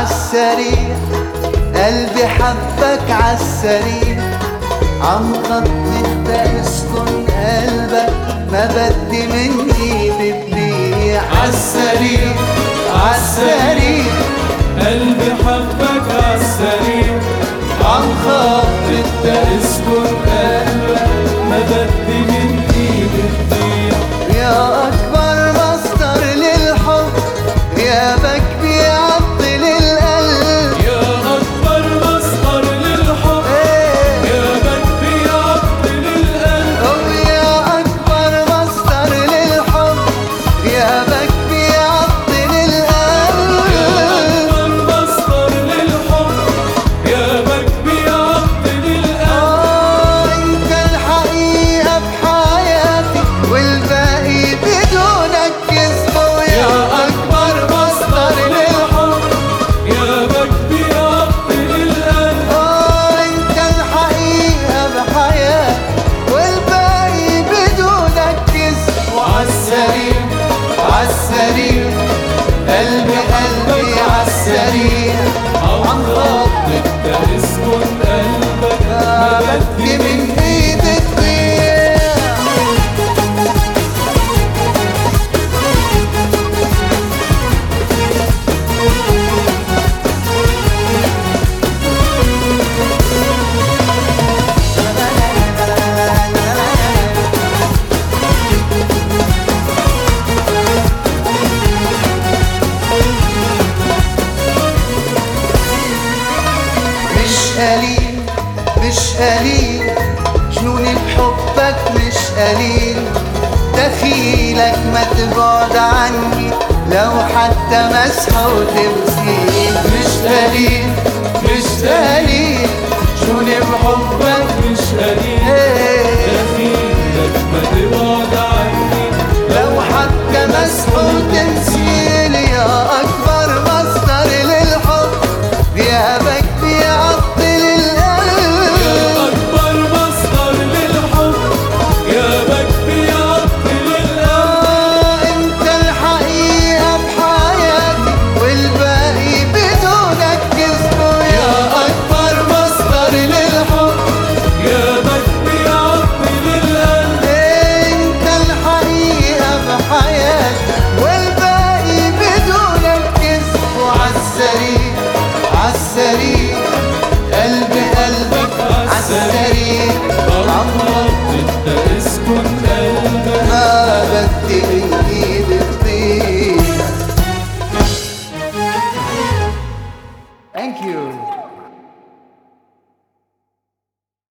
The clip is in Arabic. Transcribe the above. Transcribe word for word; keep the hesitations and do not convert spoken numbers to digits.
عالسريع قلبي حبك عالسريع عن خط انت اسكن قلبك ما بدي مني بتبيع عالسريع عالسريع قلبي حبك عالسريع عن خط انت اسكن قلبك ما بدي مني بتضيع. يا أكبر مصدر للحب غيابك بيعطل القلب. يا أكبر مصدر للحب غيابك بيعطل القلب. يا أكبر مصدر للحب غيابك بيعطل القلب. يا أكبر مصدر للحب غيابك بيعطل القلب. آه أنت الحقيقة بحياتي والباقي بدونك كذب. يا أكبر مصدر للحب غيابك بيعطل القلب. آه أنت الحقيقة بحياتي والباقي بدونك كذب. وعالسريع عالسريع قلبي قلبي عالسريع عن خط انت اسكن قلبك ما ما بدي بدي من ايدي تضيع. مش قليل مش قليل جنوني بحبك مش قليل. دخيلك ما تبعد عني لو حتى مسحة وتمثيل. مش قليل مش قليل جنوني بحبك مش قليل. دخيلك ما تبعد عني لو حتى مسحة وتمثيل. يا أكبر مصدر للحب غيابك بيعطل القلب. يا أكبر مصدر للحب غيابك بيعطل القلب. آه أنت الحقيقة بحياتي والباقي بدونك كذب. يا أكبر مصدر للحب غيابك بيعطل القلب. أنت الحقيقة بحياتي والباقي بدونك كذب. وعالسريع عالسريع قلبي قلبك عالسريع عم انت اسكن قلبك ما بدي من ايدي تضيع. Thank you.